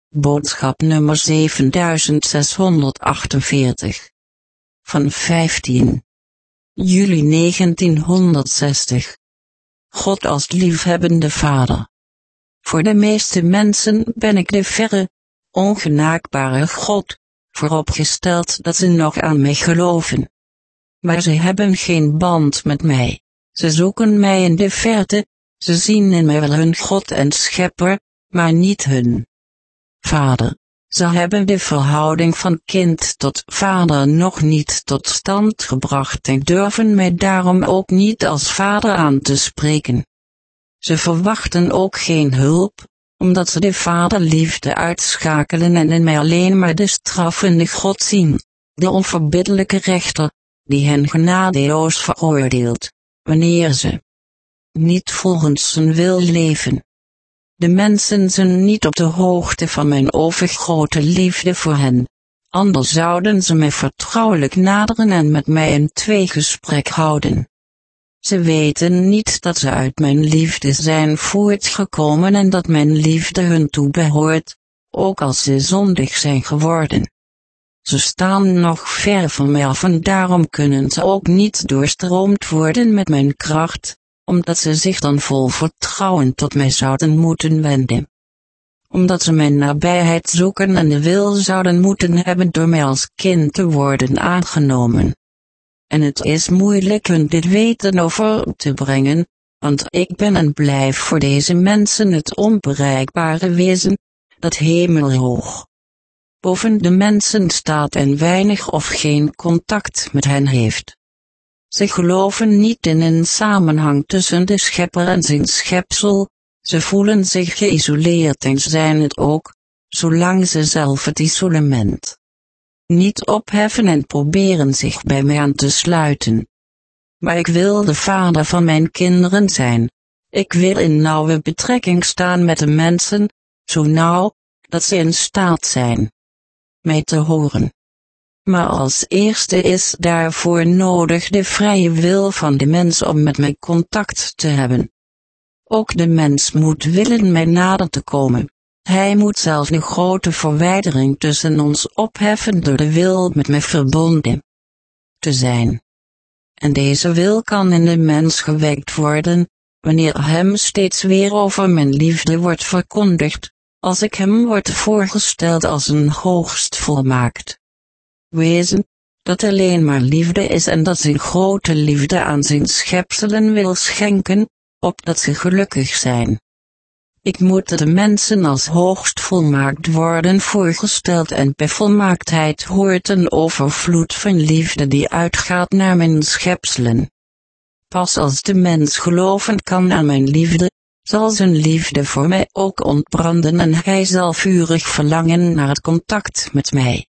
Boodschap nummer 7648. Van 15 juli 1960. God als liefhebbende Vader. Voor de meeste mensen ben ik de verre, ongenaakbare God, vooropgesteld dat ze nog aan mij geloven. Maar ze hebben geen band met mij. Ze zoeken mij in de verte, ze zien in mij wel hun God en Schepper, maar niet hun Vader. Ze hebben de verhouding van kind tot vader nog niet tot stand gebracht en durven mij daarom ook niet als vader aan te spreken. Ze verwachten ook geen hulp, omdat ze de vaderliefde uitschakelen en in mij alleen maar de straffende God zien, de onverbiddelijke rechter, die hen genadeloos veroordeelt, wanneer ze niet volgens zijn wil leven. De mensen zijn niet op de hoogte van mijn overgrote liefde voor hen, anders zouden ze mij vertrouwelijk naderen en met mij een tweegesprek houden. Ze weten niet dat ze uit mijn liefde zijn voortgekomen en dat mijn liefde hun toebehoort, ook als ze zondig zijn geworden. Ze staan nog ver van mij af en daarom kunnen ze ook niet doorstroomd worden met mijn kracht, omdat ze zich dan vol vertrouwen tot mij zouden moeten wenden. Omdat ze mijn nabijheid zoeken en de wil zouden moeten hebben door mij als kind te worden aangenomen. En het is moeilijk hun dit weten over te brengen, want ik ben en blijf voor deze mensen het onbereikbare wezen, dat hemelhoog boven de mensen staat en weinig of geen contact met hen heeft. Ze geloven niet in een samenhang tussen de Schepper en zijn schepsel, ze voelen zich geïsoleerd en zijn het ook, zolang ze zelf het isolement niet opheffen en proberen zich bij mij aan te sluiten. Maar ik wil de vader van mijn kinderen zijn. Ik wil in nauwe betrekking staan met de mensen, zo nauw, dat ze in staat zijn mij te horen. Maar als eerste is daarvoor nodig de vrije wil van de mens om met mij contact te hebben. Ook de mens moet willen mij nader te komen. Hij moet zelfs de grote verwijdering tussen ons opheffen door de wil met mij verbonden te zijn. En deze wil kan in de mens gewekt worden, wanneer hem steeds weer over mijn liefde wordt verkondigd, als ik hem wordt voorgesteld als een hoogst volmaakt wezen, dat alleen maar liefde is en dat zijn grote liefde aan zijn schepselen wil schenken, opdat ze gelukkig zijn. Ik moet de mensen als hoogst volmaakt worden voorgesteld en bij volmaaktheid hoort een overvloed van liefde die uitgaat naar mijn schepselen. Pas als de mens geloven kan aan mijn liefde, zal zijn liefde voor mij ook ontbranden en hij zal vurig verlangen naar het contact met mij.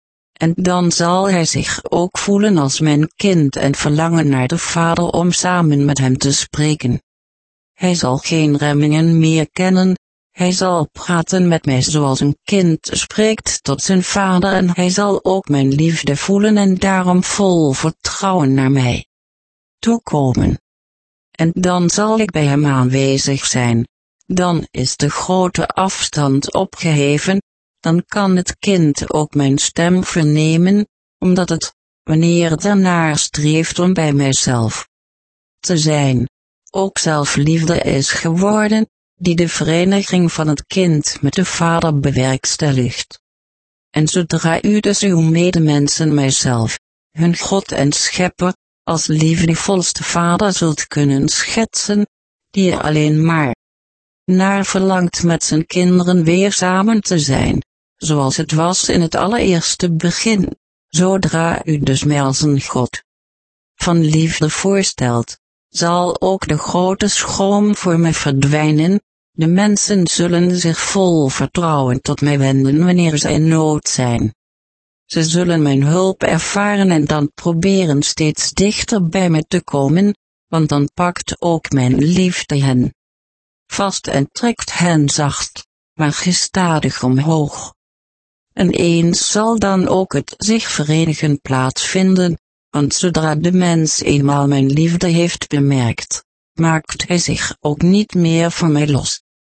En dan zal hij zich ook voelen als mijn kind en verlangen naar de vader om samen met hem te spreken. Hij zal geen remmingen meer kennen, hij zal praten met mij zoals een kind spreekt tot zijn vader en hij zal ook mijn liefde voelen en daarom vol vertrouwen naar mij toekomen. En dan zal ik bij hem aanwezig zijn, dan is de grote afstand opgeheven, dan kan het kind ook mijn stem vernemen, omdat het, wanneer het ernaar streeft om bij mijzelf te zijn, ook zelfliefde is geworden, die de vereniging van het kind met de vader bewerkstelligt. En zodra u dus uw medemensen mijzelf, hun God en Schepper, als liefdevolste vader zult kunnen schetsen, die er alleen maar naar verlangt met zijn kinderen weer samen te zijn, zoals het was in het allereerste begin, zodra u dus mij als een God van liefde voorstelt, zal ook de grote schroom voor mij verdwijnen, de mensen zullen zich vol vertrouwen tot mij wenden wanneer ze in nood zijn. Ze zullen mijn hulp ervaren en dan proberen steeds dichter bij mij te komen, want dan pakt ook mijn liefde hen vast en trekt hen zacht, maar gestadig omhoog. En eens zal dan ook het zich verenigen plaatsvinden, want zodra de mens eenmaal mijn liefde heeft bemerkt, maakt hij zich ook niet meer van mij los.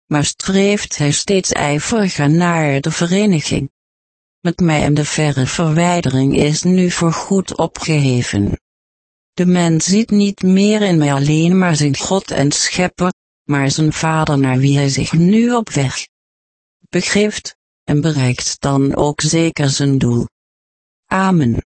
maar streeft hij steeds ijveriger naar de vereniging met mij en de verre verwijdering is nu voorgoed opgeheven. De mens ziet niet meer in mij alleen maar zijn God en Schepper, maar zijn Vader naar wie hij zich nu op weg begeeft, en bereikt dan ook zeker zijn doel. Amen.